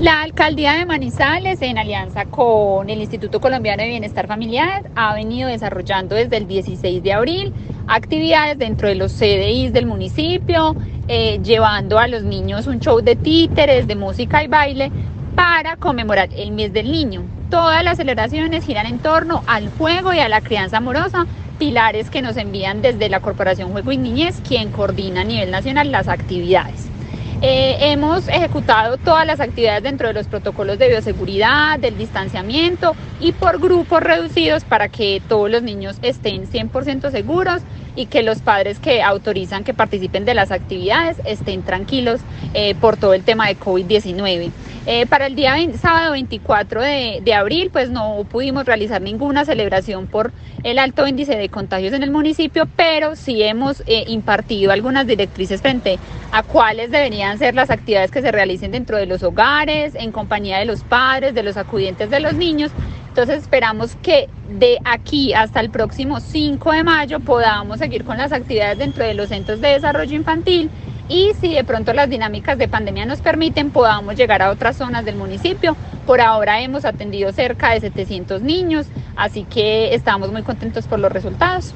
La Alcaldía de Manizales, en alianza con el Instituto Colombiano de Bienestar Familiar, ha venido desarrollando desde el 16 de abril actividades dentro de los CDIs del municipio, llevando a los niños un show de títeres, de música y baile para conmemorar el mes del niño. Todas las celebraciones giran en torno al juego y a la crianza amorosa, pilares que nos envían desde la Corporación Juego y Niñez, quien coordina a nivel nacional las actividades. Hemos ejecutado todas las actividades dentro de los protocolos de bioseguridad, del distanciamiento y por grupos reducidos para que todos los niños estén 100% seguros y que los padres que autorizan que participen de las actividades estén tranquilos por todo el tema de COVID-19. Para el día sábado 24 de abril, pues no pudimos realizar ninguna celebración por el alto índice de contagios en el municipio, pero sí hemos impartido algunas directrices frente a cuáles deberían ser las actividades que se realicen dentro de los hogares, en compañía de los padres, de los acudientes de los niños. Entonces esperamos que de aquí hasta el próximo 5 de mayo podamos seguir con las actividades dentro de los centros de desarrollo infantil y si de pronto las dinámicas de pandemia nos permiten, podamos llegar a otras zonas del municipio. Por ahora hemos atendido cerca de 700 niños, así que estamos muy contentos por los resultados.